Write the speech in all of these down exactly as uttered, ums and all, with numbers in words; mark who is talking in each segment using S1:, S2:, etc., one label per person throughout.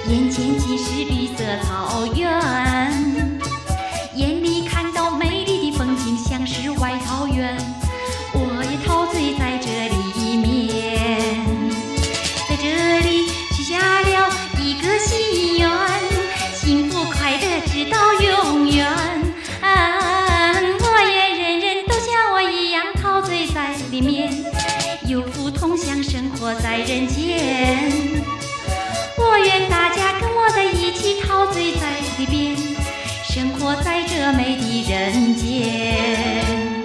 S1: 眼前尽是绿色草原，眼里看到美丽的风景，像是外桃源，我也陶醉在这里面。在这里许下了一个心愿，幸福快乐直到永远。啊，我愿人人都像我一样陶醉在里面，有福同享，生活在人间。我愿大家跟我在一起陶醉在里边，生活在这美的人间。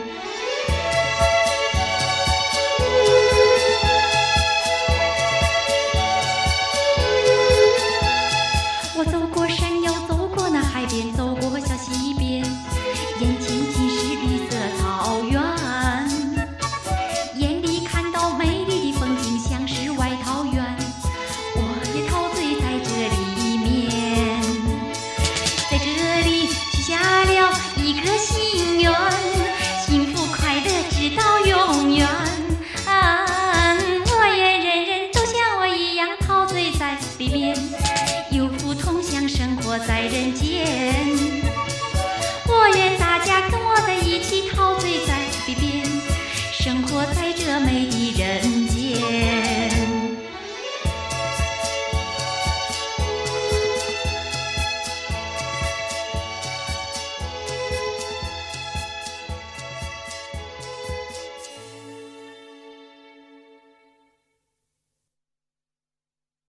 S1: 我走过山腰，走过那海边，走过小溪边，眼前尽是绿色草原，眼里看到美丽的风景，像是外桃源，我也陶醉在这里面。在这里许下了一个心愿，幸福快乐直到永远。啊，我愿人人都像我一样陶醉在里面，有福同享，生活在人间。